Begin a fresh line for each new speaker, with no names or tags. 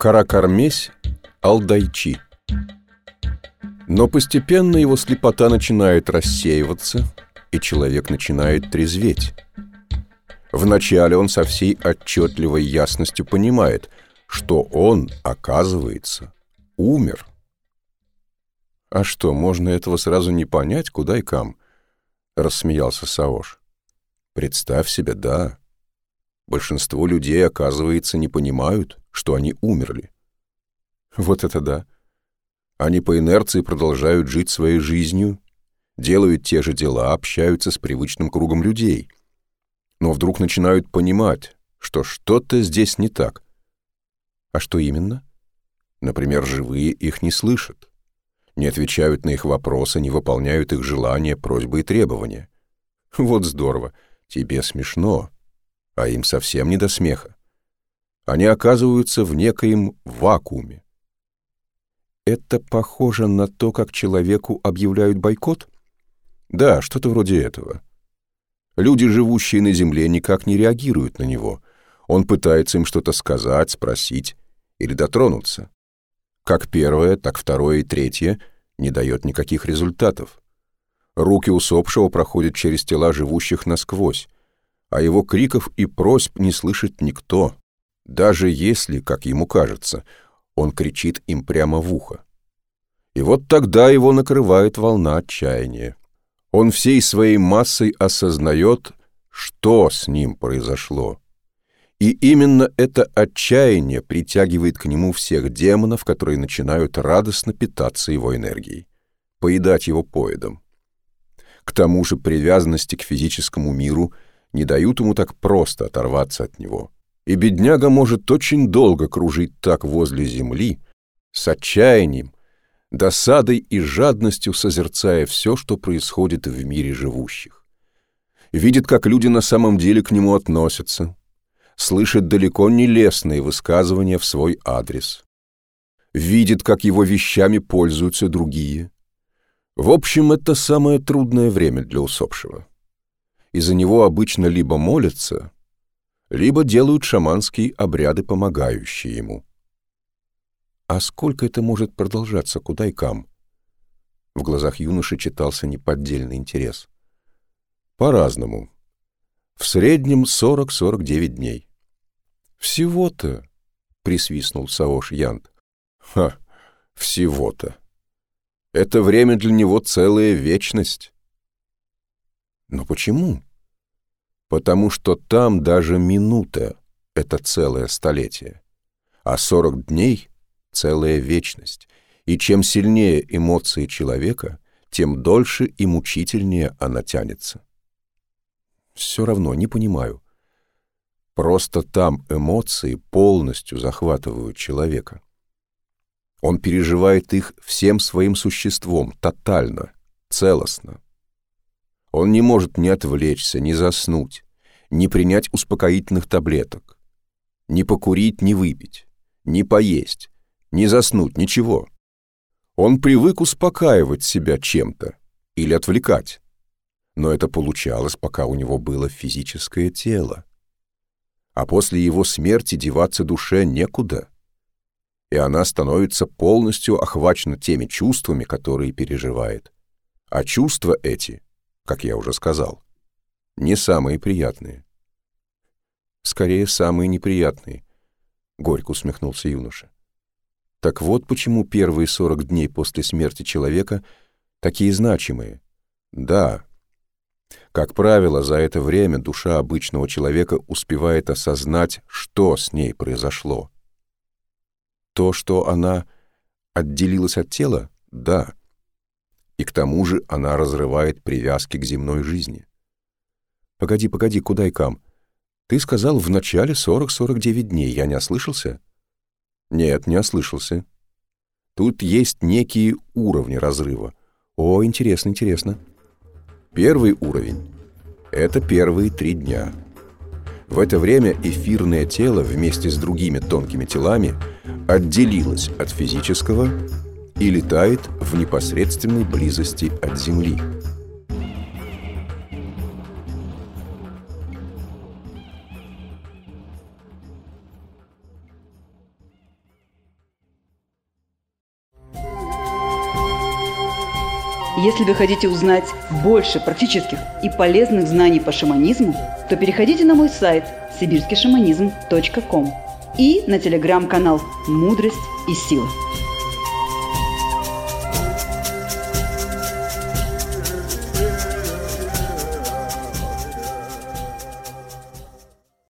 Каракармесь Алдайчи. Но постепенно его слепота начинает рассеиваться, и человек начинает трезветь. Вначале он со всей отчетливой ясностью понимает, что он, оказывается, умер. «А что, можно этого сразу не понять, куда и кам?» — рассмеялся Саош. «Представь себе, да. Большинство людей, оказывается, не понимают, что они умерли. Вот это да. Они по инерции продолжают жить своей жизнью, делают те же дела, общаются с привычным кругом людей. Но вдруг начинают понимать, что что-то здесь не так. А что именно? Например, живые их не слышат, не отвечают на их вопросы, не выполняют их желания, просьбы и требования. Вот здорово, тебе смешно, а им совсем не до смеха. Они оказываются в некоем вакууме. Это похоже на то, как человеку объявляют бойкот? Да, что-то вроде этого. Люди, живущие на земле, никак не реагируют на него. Он пытается им что-то сказать, спросить или дотронуться. Как первое, так второе и третье не дает никаких результатов. Руки усопшего проходят через тела живущих насквозь, а его криков и просьб не слышит никто, даже если, как ему кажется, он кричит им прямо в ухо. И вот тогда его накрывает волна отчаяния. Он всей своей массой осознает, что с ним произошло. И именно это отчаяние притягивает к нему всех демонов, которые начинают радостно питаться его энергией, поедать его поедом. К тому же привязанности к физическому миру не дают ему так просто оторваться от него. И бедняга может очень долго кружить так возле земли, с отчаянием, досадой и жадностью созерцая все, что происходит в мире живущих. Видит, как люди на самом деле к нему относятся, слышит далеко не лестные высказывания в свой адрес, видит, как его вещами пользуются другие. В общем, это самое трудное время для усопшего. Из-за него обычно либо молятся, либо делают шаманские обряды, помогающие ему. А сколько это может продолжаться, куда и кам? В глазах юноши читался неподдельный интерес. По-разному. В среднем 40-49 дней. Всего-то, присвистнул Саош Янт. Ха, всего-то. Это время для него целая вечность. Но почему? Потому что там даже минута — это целое столетие, а 40 дней — целая вечность. И чем сильнее эмоции человека, тем дольше и мучительнее она тянется. Все равно не понимаю. Просто там эмоции полностью захватывают человека. Он переживает их всем своим существом, тотально, целостно. Он не может ни отвлечься, ни заснуть, ни принять успокоительных таблеток, ни покурить, ни выпить, ни поесть, ни заснуть, ничего. Он привык успокаивать себя чем-то или отвлекать. Но это получалось, пока у него было физическое тело. А после его смерти деваться душе некуда. И она становится полностью охвачена теми чувствами, которые переживает. А чувства эти, как я уже сказал, не самые приятные. Скорее, самые неприятные, — горько усмехнулся юноша. Так вот почему первые 40 дней после смерти человека такие значимые. Да, как правило, за это время душа обычного человека успевает осознать, что с ней произошло. То, что она отделилась от тела, да. И к тому же она разрывает привязки к земной жизни. Погоди, куда и кам? Ты сказал в начале 40-49 дней, я не ослышался? Нет, не ослышался. Тут есть некие уровни разрыва. О, интересно, интересно. Первый уровень — это первые 3 дня. В это время эфирное тело вместе с другими тонкими телами отделилось от физического и летает в непосредственной близости от Земли.
Если вы хотите узнать больше практических и полезных знаний по шаманизму, то переходите на мой сайт sibirskishamanism.com и на телеграм-канал «Мудрость и сила».